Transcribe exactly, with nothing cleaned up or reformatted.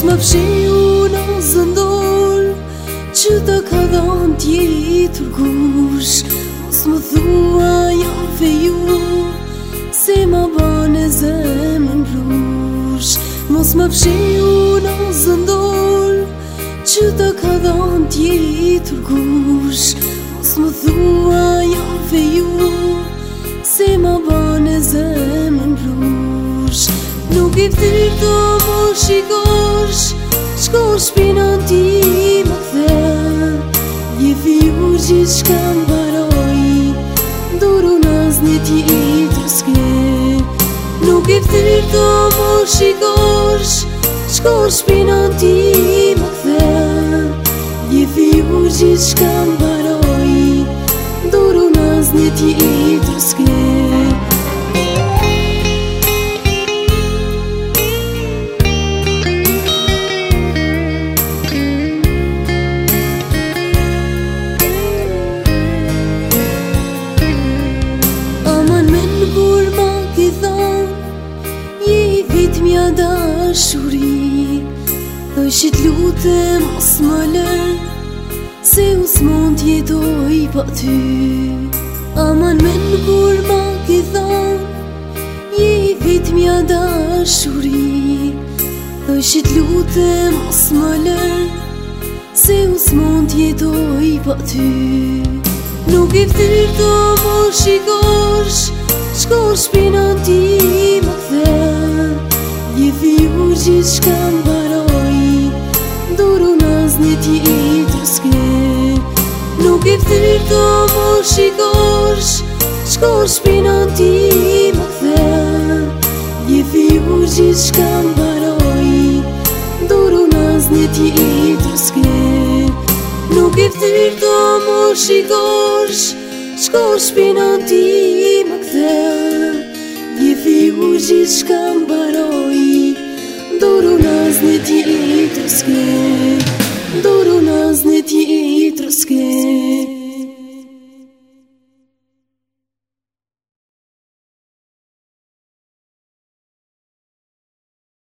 më fshiu në zëndor që të ka dhënë tjetër kush. Mos më thua jam feju se ma bane zemën brush. Mos më fshiu në zëndor që të ka dhënë tjetër kush. Mos më thua jam feju se ma bane zemën brush. Nuk i ftyr të më shikosh, shko shpinën ti më kthe. Je fiu gjithë shka mbaroj, duru naz një tjetër s'ke. Nuk i ftyr të më shikosh, shko shpinën ti më kthe. Je fiu gjithë shka mbaroj, duru naz një tjetër s'ke. Mja dashuri, dhoj që t'lute mos më lër, se u s'mon t'jetoj pa ty. Aman men kur ma ki thon, je vit mja dashuri, dhoj që t'lute mos më lër, se u s'mon t'jetoj pa ty. Nuk i ftyr të më shikosh, shko shpinën ti më kthe. Je fiu gjithë shka mbaroj, duru naz një tjetër s'ke. Nuk i ftyr të më shikosh, shko shpinën ti më kthe. Je fiu gjithë shka mbaroj, duru naz një tjetër s'ke. Nuk i ftyr të më shikosh, shko shpinën ti më kthe. Je fiu gjithë shka mbaroj,